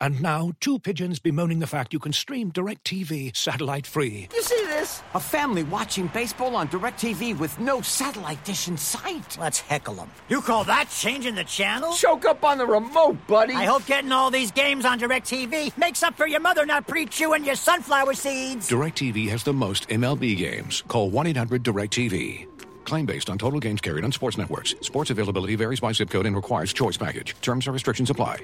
And now, two pigeons bemoaning the fact you can stream DirecTV satellite-free. You see this? A family watching baseball on DirecTV with no satellite dish in sight. Let's heckle them. You call that changing the channel? Choke up on the remote, buddy. I hope getting all these games on DirecTV makes up for your mother not pre-chewing your sunflower seeds. DirecTV has the most MLB games. Call 1-800-DirecTV. Claim based on total games carried on sports networks. Sports availability varies by zip code and requires choice package. Terms and restrictions apply.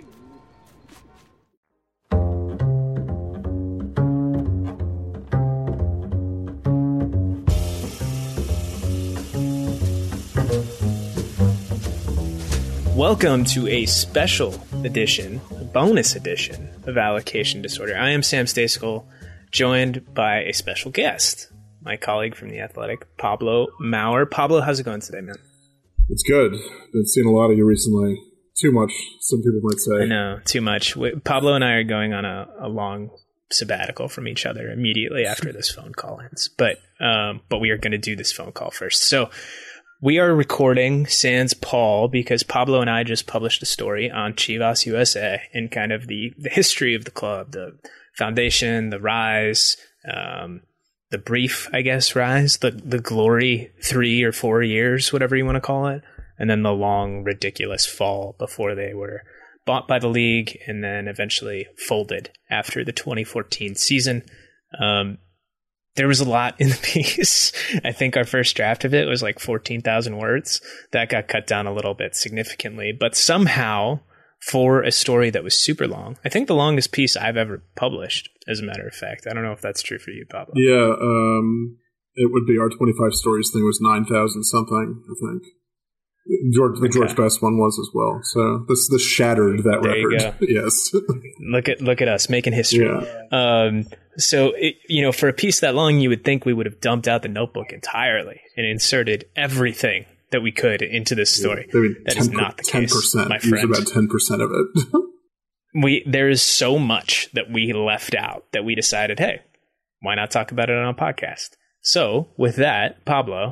Welcome to a special edition, a bonus edition of Allocation Disorder. I am Sam Stejskal, joined by a special guest, my colleague from The Athletic, Pablo Maurer. Pablo, how's it going today, man? It's good. Been seeing a lot of you recently. Too much, some people might say. I know, too much. Pablo and I are going on a long sabbatical from each other immediately after this phone call ends. But we are going to do this phone call first. So we are recording sans Paul because Pablo and I just published a story on Chivas USA and kind of the history of the club, the foundation, the rise, the brief, I guess, rise, the glory 3 or 4 years, whatever you want to call it, and then the long, ridiculous fall before they were bought by the league and then eventually folded after the 2014 season. There was a lot in the piece. I think our first draft of it was like 14,000 words. That got cut down a little bit significantly, but somehow for a story that was super long, I think the longest piece I've ever published, as a matter of fact. I don't know if that's true for you, Pablo. Yeah, it would be our 25 stories thing was 9,000 something, I think. George Best one was as well. So this shattered that there record. You go. Yes. Look at us making history. Yeah. So for a piece that long, you would think we would have dumped out the notebook entirely and inserted everything that we could into this story. Yeah, that is not the case, 10%, my friend. Use about 10% of it. There is so much that we left out that we decided, hey, why not talk about it on a podcast? So with that, Pablo,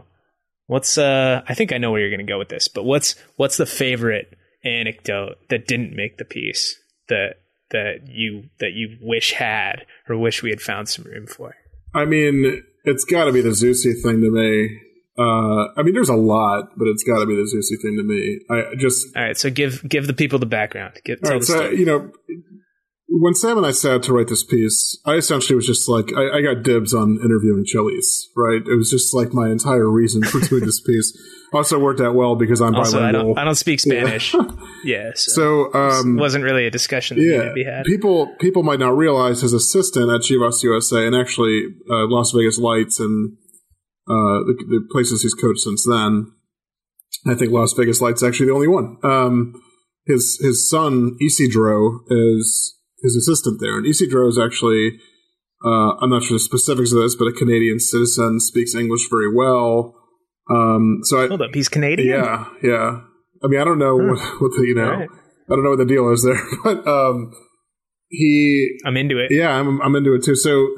I think I know where you're going to go with this, but what's the favorite anecdote that didn't make the piece that you wish had or wish we had found some room for? I mean, it's got to be the Zusi thing to me. There's a lot, but it's got to be the Zusi thing to me. All right, so give the people the background. When Sam and I sat to write this piece, I essentially was just like, I got dibs on interviewing Chili's, right? It was just like my entire reason for doing this piece. Also worked out well because I'm bilingual. I don't speak Spanish. Yeah. So it wasn't really a discsion that needed to be had. People might not realize his assistant at Chivas USA and actually Las Vegas Lights and the places he's coached since then. I think Las Vegas Lights is actually the only one. His son Isidro is his assistant there, and Isidro is actually I'm not sure the specifics of this, but a Canadian citizen, speaks English very well. Hold up, he's Canadian? Yeah. I mean, I don't know what the right. I don't know what the deal is there, but I'm into it. Yeah, I'm into it too. So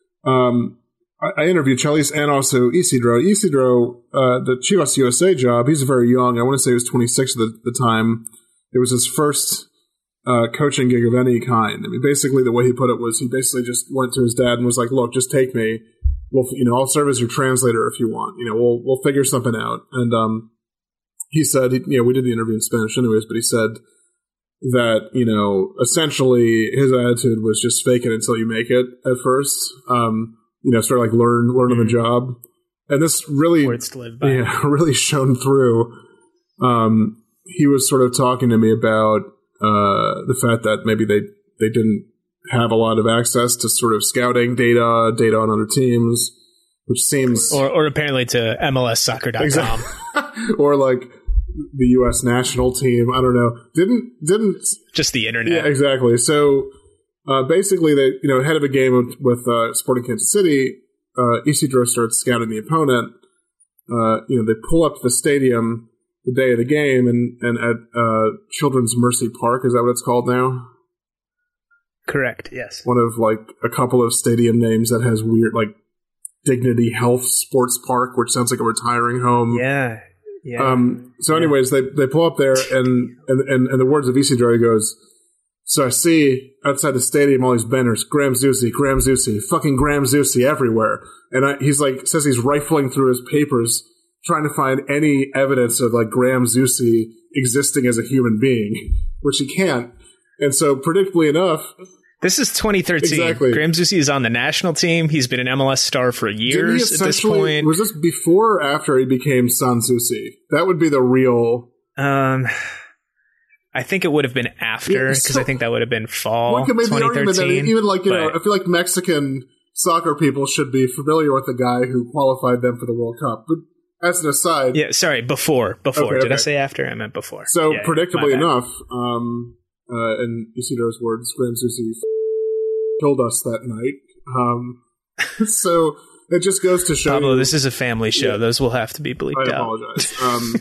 I interviewed Chalice and also Isidro. Isidro, the Chivas USA job, he's very young. I want to say he was 26 at the time. It was his first coaching gig of any kind. I mean, basically the way he put it was he basically just went to his dad and was like, "Look, just take me. I'll serve as your translator if you want. We'll figure something out." And he said, we did the interview in Spanish anyways, but he said that essentially his attitude was just fake it until you make it at first. Sort of like learn on the job. And this really, words to live by. Really shone through. He was sort of talking to me about the fact that maybe they didn't have a lot of access to sort of scouting data on other teams, which seems... Or apparently to MLSsoccer.com. Exactly. Or like the U.S. national team. I don't know. Didn't... Just the internet. Yeah, exactly. So basically, they ahead of a game with Sporting Kansas City, Isidro starts scouting the opponent. They pull up to the stadium the day of the game, and at Children's Mercy Park, is that what it's called now? Correct, yes. One of like a couple of stadium names that has weird, like Dignity Health Sports Park, which sounds like a retiring home. Yeah. So anyways, they pull up there, and the words of Isidro goes, So I see outside the stadium all these banners, Graham Zusi, fucking Graham Zusi everywhere. And he's like, says he's rifling through his papers, trying to find any evidence of like Graham Zusi existing as a human being, which he can't. And so predictably enough, this is 2013. Exactly. Graham Zusi is on the national team. He's been an MLS star for years at this point. Was this before or after he became San Zusi? That would be the real... I think it would have been after, because I think that would have been fall one could make 2013. The argument that even like, you know, I feel like Mexican soccer people should be familiar with the guy who qualified them for the World Cup. But as an aside... Yeah, sorry, before. Okay, Did I say after? I meant before. So, predictably enough, in Isidro's words, Graham Zusi killed us that night. So... It just goes to show Pablo, you... this is a family show. Yeah. Those will have to be bleeped out. I apologize.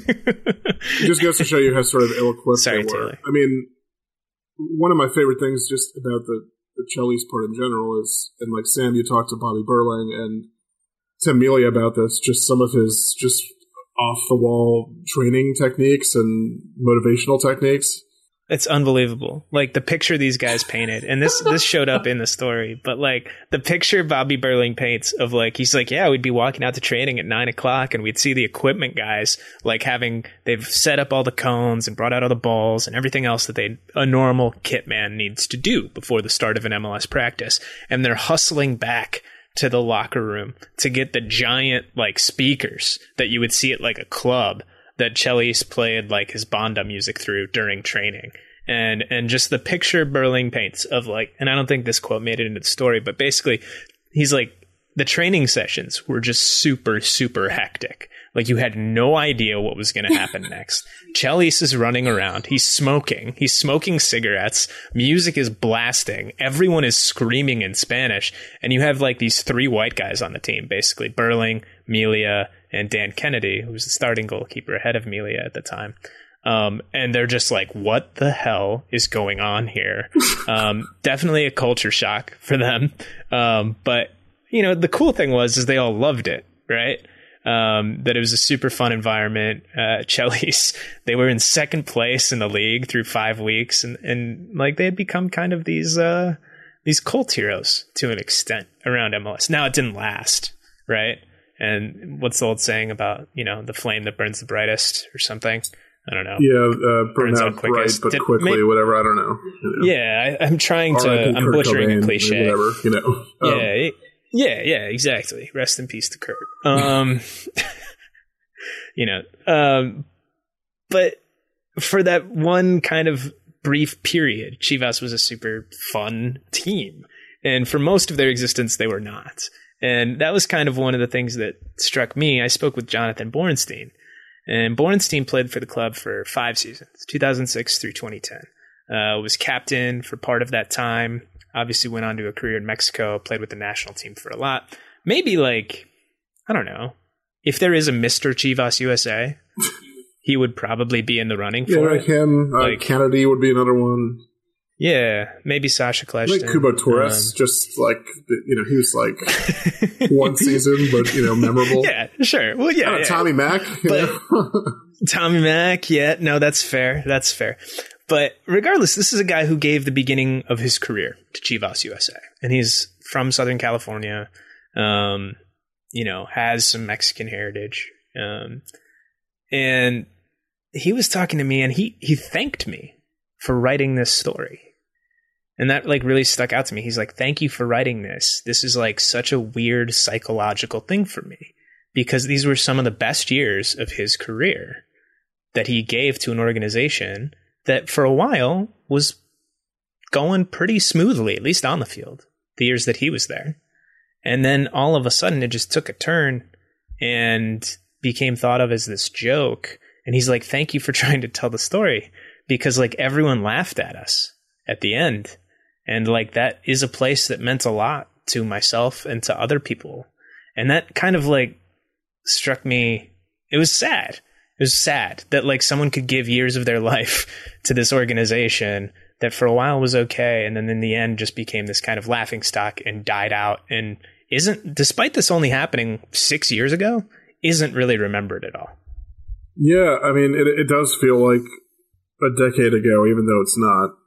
It just goes to show you how sort of ill-equipped they were. Taylor. I mean, one of my favorite things just about the Chelly's part in general is, and like Sam, you talked to Bobby Burling and Tim Melia about this, just some of his just off-the-wall training techniques and motivational techniques. It's unbelievable. Like the picture these guys painted, and this showed up in the story, but like the picture Bobby Burling paints of like, he's like, yeah, we'd be walking out to training at 9:00 and we'd see the equipment guys like they've set up all the cones and brought out all the balls and everything else that a normal kit man needs to do before the start of an MLS practice. And they're hustling back to the locker room to get the giant like speakers that you would see at like a club that Chelis played like his Banda music through during training. And just the picture Burling paints of like, and I don't think this quote made it into the story, but basically he's like, the training sessions were just super, super hectic. Like you had no idea what was going to happen next. Chelis is running around. He's smoking cigarettes. Music is blasting. Everyone is screaming in Spanish. And you have like these three white guys on the team, basically Burling, Melia, and Dan Kennedy, who was the starting goalkeeper ahead of Melia at the time. And they're just like, what the hell is going on here? Definitely a culture shock for them. But, you know, the cool thing is they all loved it, right? That it was a super fun environment. Chelis, they were in second place in the league through 5 weeks. And like they had become kind of these cult heroes to an extent around MLS. Now it didn't last, right? And what's the old saying about, you know, the flame that burns the brightest or something? I don't know. Yeah, burns out bright, but quickly, whatever. I don't know. You know. Yeah, I'm trying to. I'm butchering a cliche. Whatever, you know. Yeah, exactly. Rest in peace to Kurt. You know, but for that one kind of brief period, Chivas was a super fun team, and for most of their existence, they were not. And that was kind of one of the things that struck me. I spoke with Jonathan Borenstein, and Borenstein played for the club for 5 seasons, 2006 through 2010. Was captain for part of that time. Obviously went on to a career in Mexico, played with the national team for a lot. Maybe like, I don't know, if there is a Mr. Chivas USA, he would probably be in the running for it. Him. Like, Kennedy would be another one. Yeah, maybe Sasha Kleshton. Like Kubo Torres, just like, you know, he was like one season, but, you know, memorable. Yeah, sure. Well, yeah. Tommy Mack. Tommy Mack, yeah. No, that's fair. That's fair. But regardless, this is a guy who gave the beginning of his career to Chivas USA. And he's from Southern California, you know, has some Mexican heritage. And he was talking to me and he thanked me for writing this story. And that like really stuck out to me. He's like, thank you for writing this. This is like such a weird psychological thing for me because these were some of the best years of his career that he gave to an organization that for a while was going pretty smoothly, at least on the field, the years that he was there. And then all of a sudden it just took a turn and became thought of as this joke. And he's like, thank you for trying to tell the story because like everyone laughed at us at the end. And like that is a place that meant a lot to myself and to other people. And that kind of like struck me. It was sad. It was sad that like someone could give years of their life to this organization that for a while was okay. And then in the end just became this kind of laughingstock and died out and despite this only happening 6 years ago, isn't really remembered at all. Yeah. I mean, it does feel like a decade ago, even though it's not.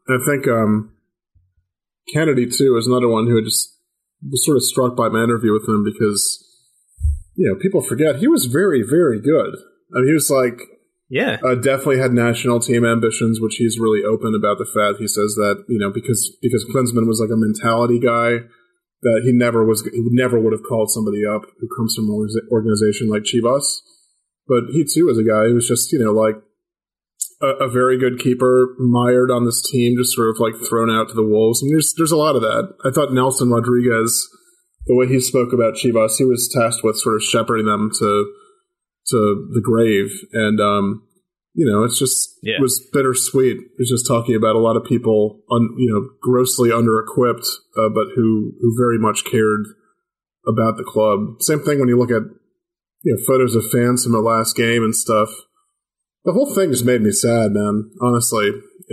I think Kennedy, too, is another one who just was sort of struck by my interview with him because, people forget he was very, very good. I mean, he was like, definitely had national team ambitions, which he's really open about the fact. He says that, because Klinsmann was like a mentality guy, that he never would have called somebody up who comes from an organization like Chivas. But he, too, was a guy who was just, like a very good keeper, mired on this team, just sort of like thrown out to the wolves. And there's a lot of that. I thought Nelson Rodriguez, the way he spoke about Chivas, he was tasked with sort of shepherding them to the grave. And, it's just, it was bittersweet. It was just talking about a lot of people, grossly under-equipped, but who very much cared about the club. Same thing when you look at, photos of fans from the last game and stuff. The whole thing just made me sad, man, honestly,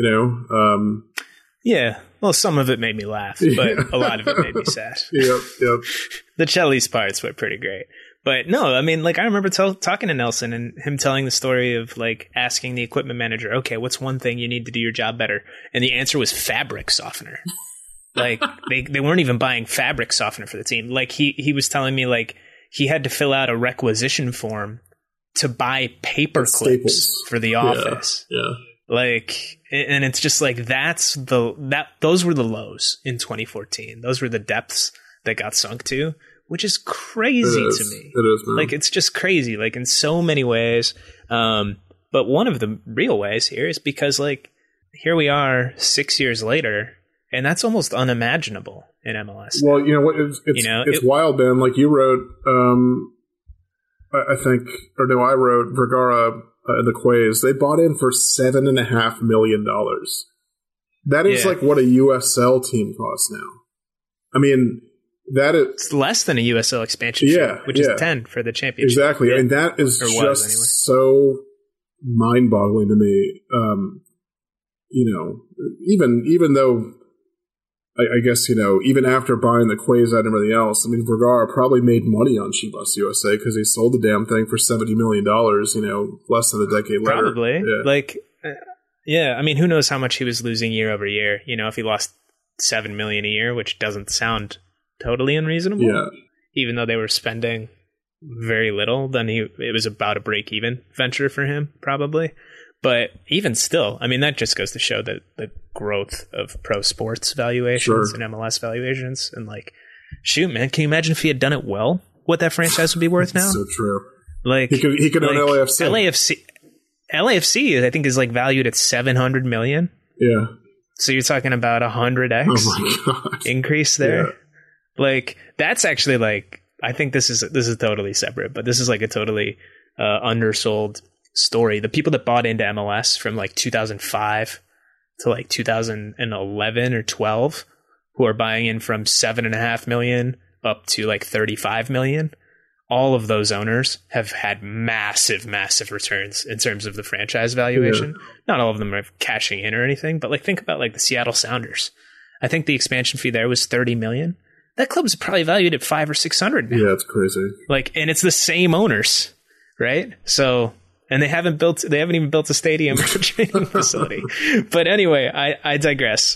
Yeah, well, some of it made me laugh, but a lot of it made me sad. Yep. The Chelly's parts were pretty great. But no, I mean, like, I remember talking to Nelson and him telling the story of, like, asking the equipment manager, okay, what's one thing you need to do your job better? And the answer was fabric softener. Like, they weren't even buying fabric softener for the team. Like, he was telling me, like, he had to fill out a requisition form to buy paper clips for the office. Yeah. Like, and it's just like, those were the lows in 2014. Those were the depths that got sunk to, which is crazy to me. It is, man. Like, it's just crazy, like, in so many ways. But one of the real ways here is because, like, here we are 6 years later, and that's almost unimaginable in MLS. Well, it's wild, man. Like, you wrote, I wrote Vergara and the Quays. They bought in for $7.5 million. That is like what a USL team costs now. I mean, it's less than a USL expansion fee, which is 10 for the championship. Exactly. Yeah. And that is just so mind-boggling to me. Even though I guess, even after buying the Quays out and everything else, I mean, Vergara probably made money on Chivas USA because he sold the damn thing for $70 million, less than a decade later. Probably. Yeah. I mean, who knows how much he was losing year over year, if he lost $7 million a year, which doesn't sound totally unreasonable. Yeah. Even though they were spending very little, then it was about a break-even venture for him, probably. But even still, I mean, that just goes to show that the growth of pro sports valuations and MLS valuations. And, like, shoot, man, can you imagine if he had done it well? What that franchise would be worth now? So true. Like, he could own LAFC. LAFC, I think, is like valued at $700 million. Yeah. So you're talking about 100x increase there. Yeah. Like, that's actually, like, I think this is totally separate, but this is like a totally undersold story. The people that bought into MLS from like 2005 to like 2011 or 12, who are buying in from $7.5 million up to like $35 million, all of those owners have had massive returns in terms of the franchise valuation. Yeah. Not all of them are cashing in or anything, but like, think about like the Seattle Sounders. I think the expansion fee there was $30 million. That club is probably valued at $500 or $600 now. Yeah, it's crazy. Like, and it's the same owners, right? So, and they haven't even built a stadium or training facility. But anyway, I digress.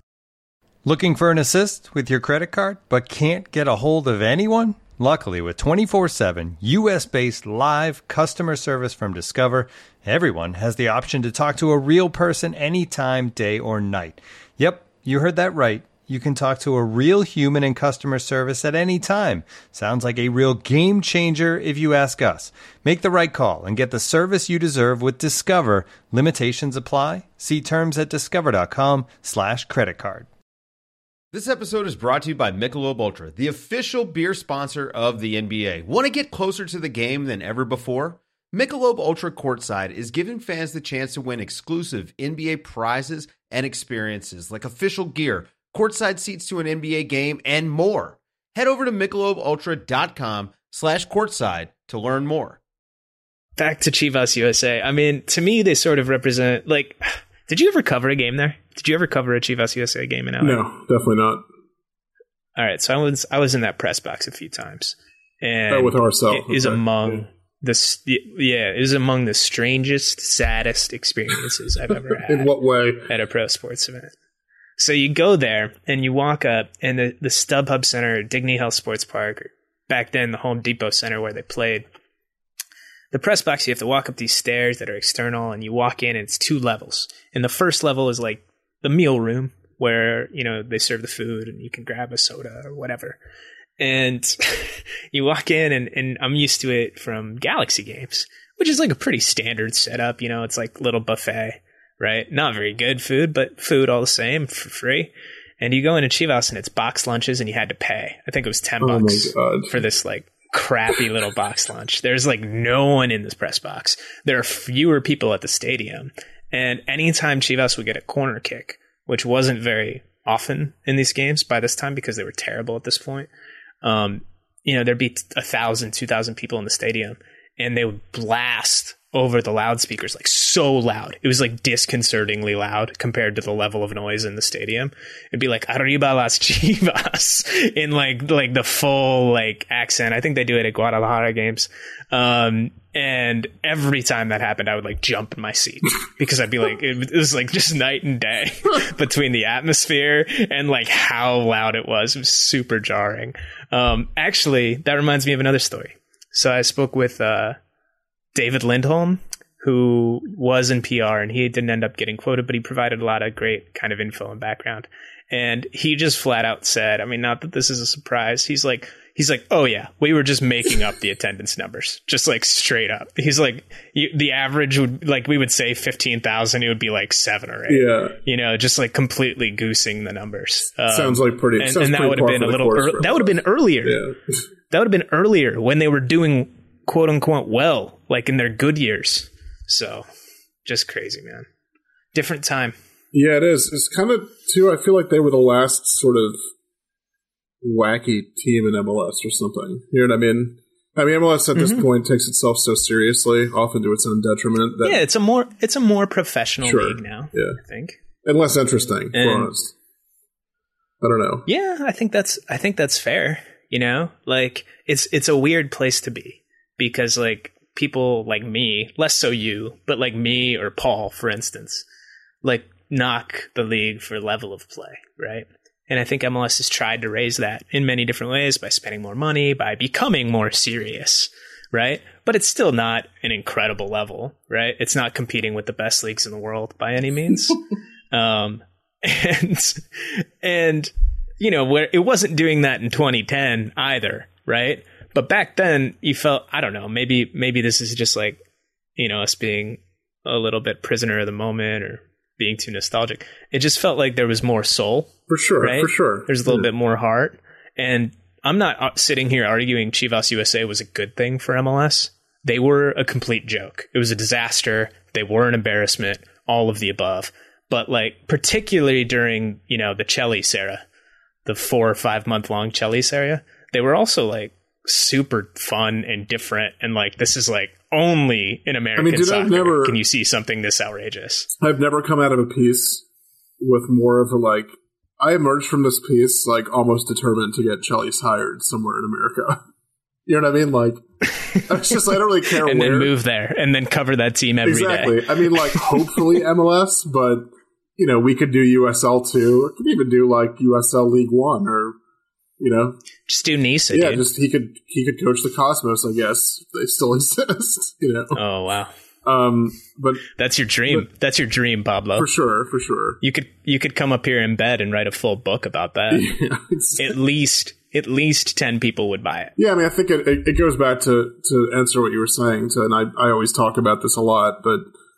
Looking for an assist with your credit card, but can't get a hold of anyone? Luckily, with 24/7 U.S.-based live customer service from Discover, everyone has the option to talk to a real person anytime, day or night. Yep, you heard that right. You can talk to a real human in customer service at any time. Sounds like a real game changer if you ask us. Make the right call and get the service you deserve with Discover. Limitations apply. See terms at discover.com/creditcard. This episode is brought to you by Michelob Ultra, the official beer sponsor of the NBA. Want to get closer to the game than ever before? Michelob Ultra Courtside is giving fans the chance to win exclusive NBA prizes and experiences like official gear, courtside seats to an NBA game, and more. Head over to MichelobUltra.com/courtside to learn more. Back to Chivas USA. I mean, to me, they sort of represent, like, did you ever cover a game there? Did you ever cover a Chivas USA game in LA? No, definitely not. All right, so I was in that press box a few times. And with ourselves. It is among the strangest, saddest experiences I've ever had. In what way? At a pro sports event. So you go there and you walk up, and the StubHub Center, Dignity Health Sports Park, or back then the Home Depot Center where they played, the press box, you have to walk up these stairs that are external, and you walk in, and it's 2 levels. And the first level is like the meal room where, you know, they serve the food and you can grab a soda or whatever. And you walk in, and I'm used to it from Galaxy games, which is like a pretty standard setup. You know, it's like little buffet, right? Not very good food, but food all the same for free. And you go into Chivas and it's box lunches, and you had to pay. I think it was $10 for this like crappy little box lunch. There's like no one in this press box. There are fewer people at the stadium. And anytime Chivas would get a corner kick, which wasn't very often in these games by this time because they were terrible at this point, you know, there'd be 1,000, 2,000 people in the stadium, and they would blast over the loudspeakers, like so loud. It was like disconcertingly loud compared to the level of noise in the stadium. It'd be like, Arriba las Chivas, in like the full like accent. I think they do it at Guadalajara games. And every time that happened, I would like jump in my seat because I'd be like, it was like just night and day between the atmosphere and like how loud it was. It was super jarring. Actually, that reminds me of another story. So I spoke with, David Lindholm, who was in PR, and he didn't end up getting quoted, but he provided a lot of great kind of info and background. And he just flat out said, I mean, not that this is a surprise. He's like, oh yeah, we were just making up the attendance numbers, just like straight up. He's like, the average would, like, we would say 15,000, it would be like 7 or 8. Yeah, you know, just like completely goosing the numbers. Sounds like pretty. And that would have been a little. That would have been earlier. Yeah. That would have been earlier when they were doing quote unquote well, like in their good years. So just crazy, man. Different time. Yeah, it is. It's kind of too, I feel like they were the last sort of wacky team in MLS or something. You know what I mean? I mean, MLS at this point takes itself so seriously, often to its own detriment. That it's a more professional league now. Yeah, I think, and less interesting. To be honest, I don't know. Yeah, I think that's fair. You know, like it's a weird place to be because like people like me, less so you, but like me or Paul, for instance, like knock the league for level of play, right? And I think MLS has tried to raise that in many different ways by spending more money, by becoming more serious, right? But it's still not an incredible level, right? It's not competing with the best leagues in the world by any means. And you know, where it wasn't doing that in 2010 either, right? But back then you felt, I don't know, maybe this is just like, you know, us being a little bit prisoner of the moment or being too nostalgic. It just felt like there was more soul. For sure, right? For sure. There's a little bit more heart. And I'm not sitting here arguing Chivas USA was a good thing for MLS. They were a complete joke. It was a disaster. They were an embarrassment, all of the above. But like, particularly during, you know, the Chelis era, the 4 or 5 month long Chelis era, they were also like super fun and different. And like, this is like only in American soccer can you see something this outrageous. I've never come out of a piece with more of a like, I emerged from this piece like almost determined to get Chelis hired somewhere in America. You know what I mean? Like, it's just, I don't really care and where. And then move there and then cover that team every day. Day. I mean, like, hopefully MLS, but, you know, we could do USL 2, or could even do like USL League 1, or, you know. Just do Nisa, yeah, dude. Just he could coach the Cosmos, I guess. They still exist, you know. Oh, wow. But that's your dream. That's your dream, Pablo. For sure. You could come up here in bed and write a full book about that. Yeah, at least 10 people would buy it. Yeah, I mean, I think it goes back to answer what you were saying. And I always talk about this a lot, but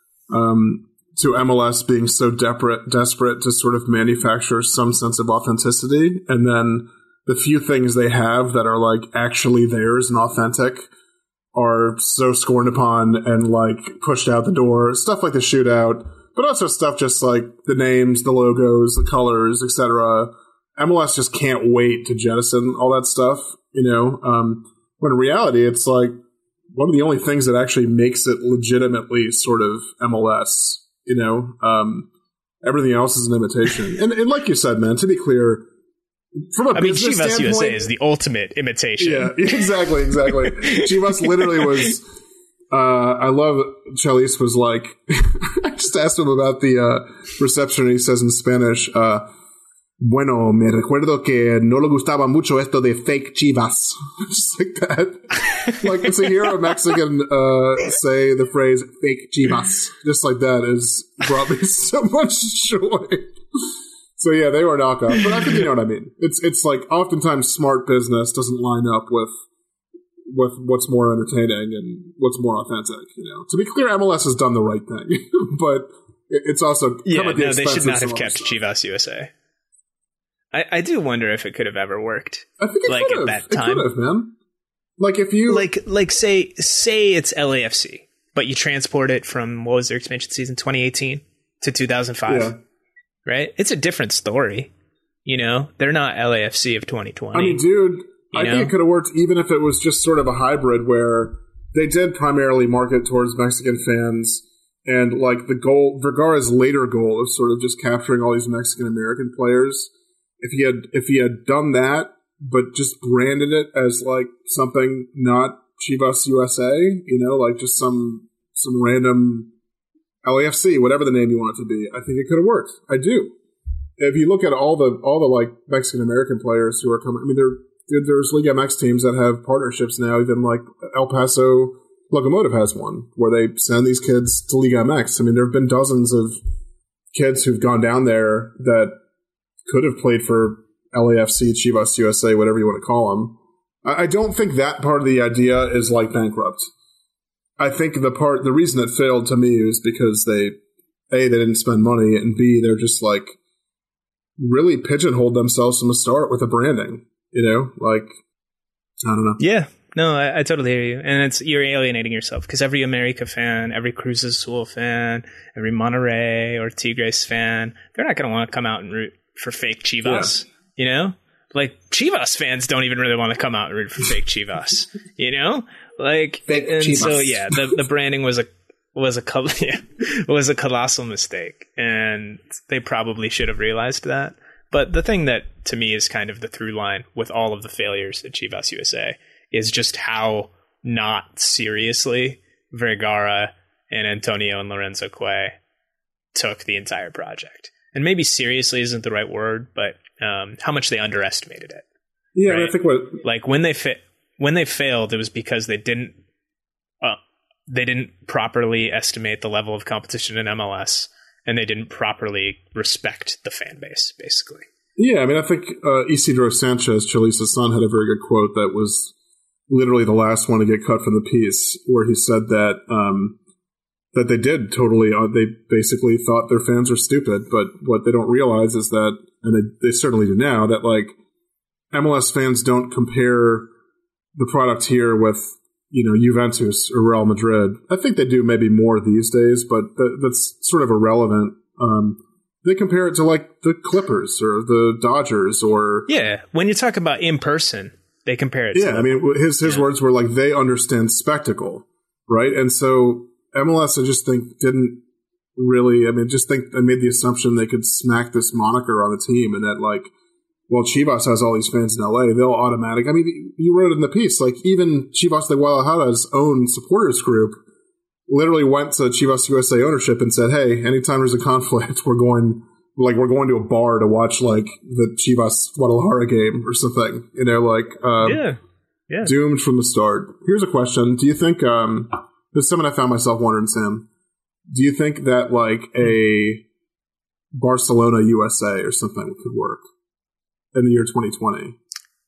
to MLS being so desperate to sort of manufacture some sense of authenticity, and then the few things they have that are like actually theirs and authentic are so scorned upon and like pushed out the door. Stuff like the shootout, but also stuff just like the names, the logos, the colors, etc. MLS just can't wait to jettison all that stuff, you know. When in reality, it's like one of the only things that actually makes it legitimately sort of MLS, you know. Everything else is an imitation. And like you said, man, to be clear, from a business Chivas standpoint, USA is the ultimate imitation. Yeah, exactly. Chivas literally was. I love Chelis was like. I just asked him about the reception. And he says in Spanish, Bueno, me recuerdo que no le gustaba mucho esto de fake Chivas. Just like that. Like, to hear a Mexican say the phrase fake Chivas, just like that, is brought me so much joy. So yeah, they were knockoff. But I think you know what I mean. It's like oftentimes smart business doesn't line up with what's more entertaining and what's more authentic, you know. To be clear, MLS has done the right thing. But it's also come at the expense they should not have of kept stuff. Chivas USA. I do wonder if it could have ever worked. I think it like could have. at that time. It could have, man. Like if you like say it's LAFC, but you transport it from, what was their expansion season, 2018 to 2005, yeah. right? It's a different story. You know, they're not LAFC of 2020. I mean, dude, I know? think it could have worked even if it was just sort of a hybrid where they did primarily market towards Mexican fans, and like the goal, Vergara's later goal of sort of just capturing all these Mexican American players. If he had done that, but just branded it as like something not Chivas USA, you know, like just some random LAFC, whatever the name you want it to be, I think it could have worked. I do. If you look at all the like Mexican American players who are coming, I mean, there's Liga MX teams that have partnerships now. Even like El Paso Locomotive has one where they send these kids to Liga MX. I mean, there have been dozens of kids who've gone down there that could have played for LAFC, Chivas USA, whatever you want to call them. I don't think that part of the idea is like bankrupt. I think the reason it failed to me is because they didn't spend money, and B, they're just like really pigeonholed themselves from the start with the branding. You know, like, I don't know. Yeah. No, I totally hear you. And you're alienating yourself because every America fan, every Cruz Azul fan, every Monterrey or Tigres fan, they're not going to want to come out and root for fake Chivas, you know? Like, Chivas fans don't even really want to come out and root for fake Chivas, you know? Like, fake and Chivas. so, yeah, the branding was a colossal mistake, and they probably should have realized that. But the thing that, to me, is kind of the through line with all of the failures at Chivas USA is just how not seriously Vergara and Antonio and Lorenzo Cue took the entire project. And maybe seriously isn't the right word, but how much they underestimated it. Yeah, right? I think like when they failed, it was because they didn't properly estimate the level of competition in MLS, and they didn't properly respect the fan base, basically. Yeah, I mean, I think Isidro Sanchez, Chalisa's son, had a very good quote that was literally the last one to get cut from the piece, where he said that that they did totally, they basically thought their fans are stupid, but what they don't realize is that, and they certainly do now, that like MLS fans don't compare the product here with, you know, Juventus or Real Madrid. I think they do maybe more these days, but that's sort of irrelevant. They compare it to like the Clippers or the Dodgers or... Yeah, when you talk about in person, they compare it to... Yeah, I mean, his words were like, they understand spectacle, right? And so MLS, I just think, didn't really... I mean, just think they made the assumption they could smack this moniker on the team and that like, well, Chivas has all these fans in LA, they'll automatic... I mean, you wrote in the piece, like even Chivas de Guadalajara's own supporters group literally went to Chivas USA ownership and said, hey, anytime there's a conflict, we're going to a bar to watch like the Chivas Guadalajara game or something, you know, like, yeah. Doomed from the start. Here's a question. Do you think, this is something I found myself wondering, Sam, do you think that like a Barcelona USA or something could work in the year 2020?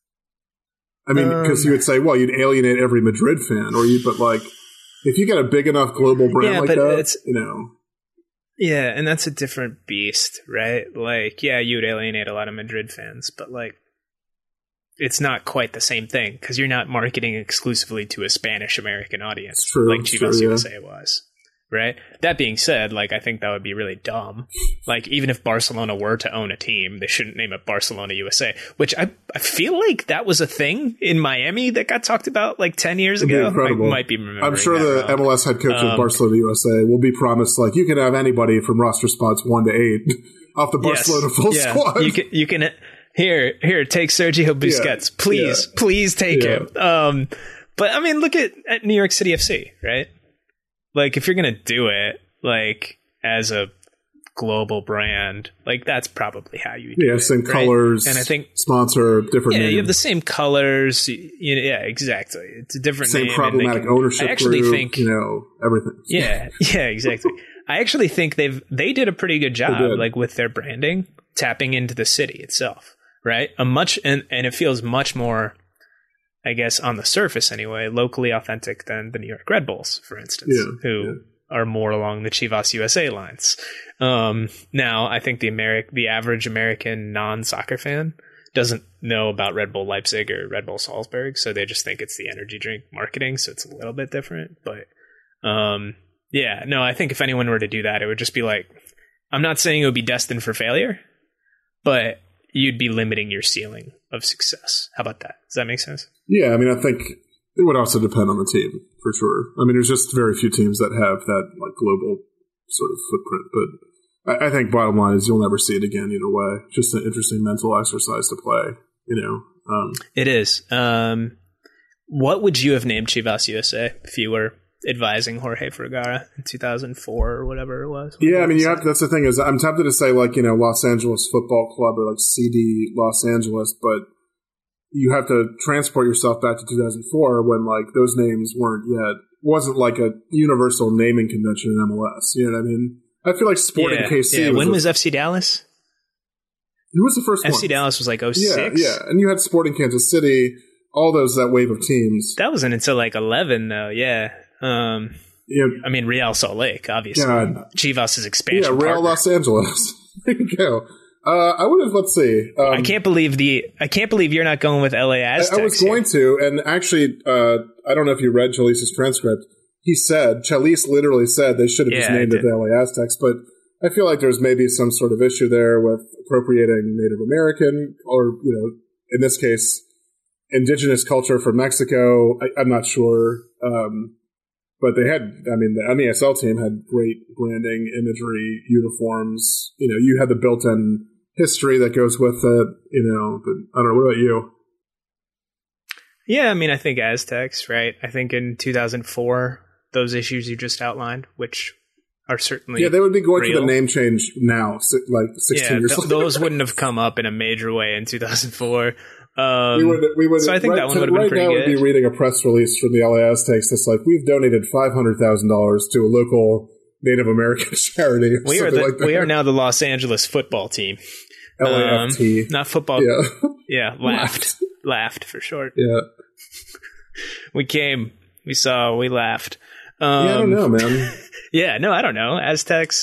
I mean, because you would say, well, you'd alienate every Madrid fan, but like, if you get a big enough global brand like that, you know. Yeah, and that's a different beast, right? Like, yeah, you would alienate a lot of Madrid fans, but like, it's not quite the same thing because you're not marketing exclusively to a Spanish-American audience like Chivas USA was, right? That being said, like, I think that would be really dumb. Like, even if Barcelona were to own a team, they shouldn't name it Barcelona USA, which I feel like that was a thing in Miami that got talked about like 10 years ago. Incredible. I might be remembering. I'm sure the wrong. MLS head coach of Barcelona USA will be promised, like, you can have anybody from roster spots 1 to 8 off the Barcelona full squad. You can here, take Sergio Busquets. Please take him. But I mean, look at New York City FC, right? Like, if you're going to do it, like, as a global brand, like that's probably how you do it, same right? colors, and I think sponsor, different name. you have the same colors, yeah, exactly. It's a different same name, problematic ownership I actually group, think, everything. Yeah, exactly. I actually think they did a pretty good job, like with their branding, tapping into the city itself, right? And it feels much more, I guess, on the surface anyway, locally authentic than the New York Red Bulls, for instance, who are more along the Chivas USA lines. Now, I think the average American non-soccer fan doesn't know about Red Bull Leipzig or Red Bull Salzburg, so they just think it's the energy drink marketing, so it's a little bit different. But I think if anyone were to do that, it would just be like, I'm not saying it would be destined for failure, but you'd be limiting your ceiling of success. How about that? Does that make sense? Yeah, I mean, I think it would also depend on the team, for sure. I mean, there's just very few teams that have that like global sort of footprint. But I think bottom line is you'll never see it again either way. Just an interesting mental exercise to play, It is. What would you have named Chivas USA if you were advising Jorge Vergara in 2004 or whatever it was? Yeah, I mean, that's the thing is I'm tempted to say like, Los Angeles Football Club or like CD Los Angeles, but you have to transport yourself back to 2004 when like those names wasn't like a universal naming convention in MLS. You know what I mean? I feel like Sporting KC. Yeah. When was FC Dallas? Who was the first one? FC Dallas was like 06. Yeah. And you had Sporting Kansas City, all that wave of teams. That wasn't until like 11 though. Yeah. I mean, Real Salt Lake, obviously. Chivas' expansion. Yeah, Real partner. Los Angeles. There you go. I would have. Let's see. I can't believe you're not going with LA Aztecs. I was going to, and actually, I don't know if you read Chalice's transcript. Chalice literally said they should have just named it the LA Aztecs, but I feel like there's maybe some sort of issue there with appropriating Native American or, in this case, indigenous culture from Mexico. I'm not sure. But they had, the NESL team had great branding, imagery, uniforms. You had the built-in history that goes with it, but I don't know. What about you? Yeah, I think Aztecs, right? I think in 2004, those issues you just outlined, which are certainly they would be going real. through the name change now, like 16 years later. Those wouldn't have come up in a major way in 2004. We would. So I think that one would have been pretty good. Right now, we'd be reading a press release from the LA Aztecs that's like, we've donated $500,000 to a local Native American charity. We are now the Los Angeles football team. LAFT. Not football. Yeah. Yeah, laughed for short. Yeah. We came, we saw, we laughed. I don't know, man. Yeah, no, I don't know. Aztecs,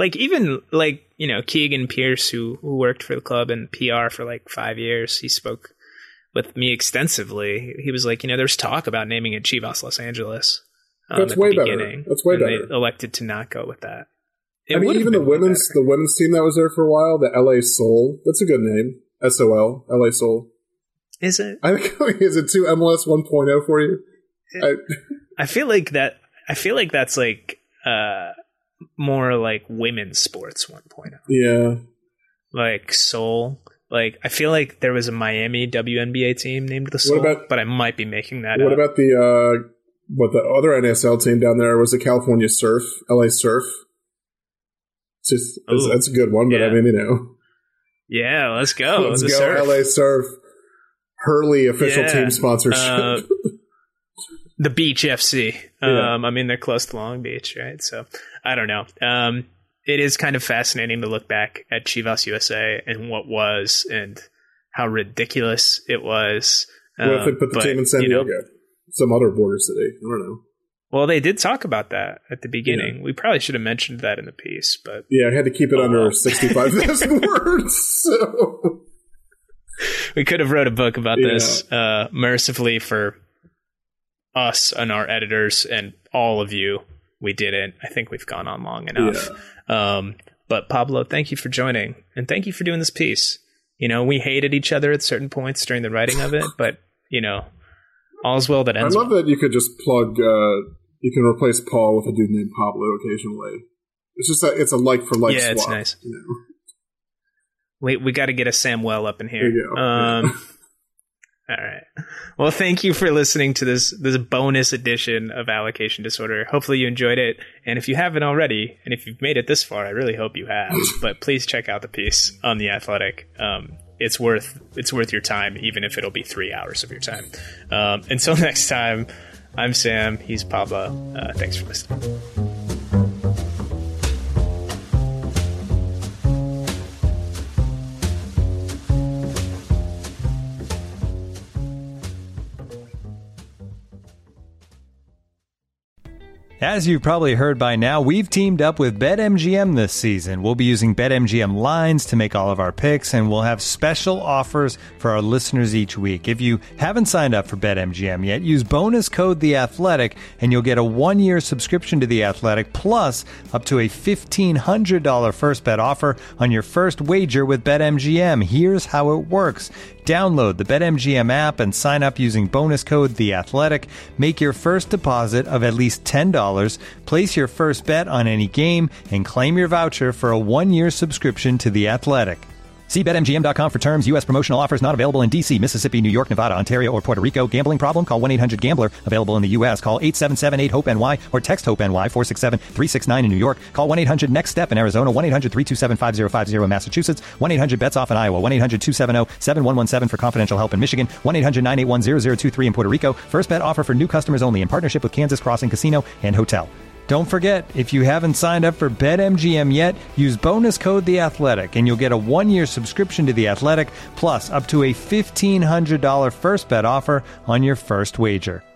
Keegan Pierce, who worked for the club in PR for like 5 years, he spoke with me extensively. He was like, there's talk about naming it Chivas Los Angeles. That's way better. That's way better. They elected to not go with that. Even the women's team that was there for a while, the LA Soul, that's a good name. SOL, LA Soul. Is it? I think is it 2 MLS 1.0 for you? I feel like that's like more like women's sports 1.0. Yeah. Like Soul. Like, I feel like there was a Miami WNBA team named the Soul, but I might be making that up. What about the other NSL team down there? Was it California Surf, LA Surf? That's a good one, but Yeah, let's go. Let's go, Surf. LA Surf. Hurley official team sponsorship. The Beach FC. They're close to Long Beach, right? So, I don't know. It is kind of fascinating to look back at Chivas USA and what was and how ridiculous it was. What if they put the team in San Diego? Some other border city. I don't know. Well, they did talk about that at the beginning. Yeah. We probably should have mentioned that in the piece, but I had to keep it under 65,000 words. So we could have wrote a book about this. Mercifully for us and our editors and all of you, we didn't. I think we've gone on long enough. Yeah. But Pablo, thank you for joining, and thank you for doing this piece. We hated each other at certain points during the writing of it, but all's well that ends. I love that you could just plug. You can replace Paul with a dude named Pablo occasionally. It's just it's a like for like. Yeah, swap, it's nice. We got to get a Samuel up in here. There you go. All right. Well, thank you for listening to this bonus edition of Allocation Disorder. Hopefully you enjoyed it. And if you haven't already, and if you've made it this far, I really hope you have. But please check out the piece on The Athletic. It's worth your time, even if it'll be 3 hours of your time. Until next time, I'm Sam. He's Pablo. Thanks for listening. As you've probably heard by now, we've teamed up with BetMGM this season. We'll be using BetMGM lines to make all of our picks, and we'll have special offers for our listeners each week. If you haven't signed up for BetMGM yet, use bonus code The Athletic, and you'll get a 1-year subscription to The Athletic, plus up to a $1,500 first bet offer on your first wager with BetMGM. Here's how it works. Download the BetMGM app and sign up using bonus code The Athletic. Make your first deposit of at least $10. Place your first bet on any game and claim your voucher for a 1-year subscription to The Athletic. See BetMGM.com for terms. U.S. promotional offers not available in D.C., Mississippi, New York, Nevada, Ontario, or Puerto Rico. Gambling problem? Call 1-800-GAMBLER. Available in the U.S. Call 877-8-HOPE-NY or text HOPE-NY 467-369 in New York. Call 1-800-NEXT-STEP in Arizona. 1-800-327-5050 in Massachusetts. 1-800-BETS-OFF in Iowa. 1-800-270-7117 for confidential help in Michigan. 1-800-981-0023 in Puerto Rico. First bet offer for new customers only in partnership with Kansas Crossing Casino and Hotel. Don't forget, if you haven't signed up for BetMGM yet, use bonus code The Athletic, and you'll get a 1-year subscription to The Athletic, plus up to a $1,500 first bet offer on your first wager.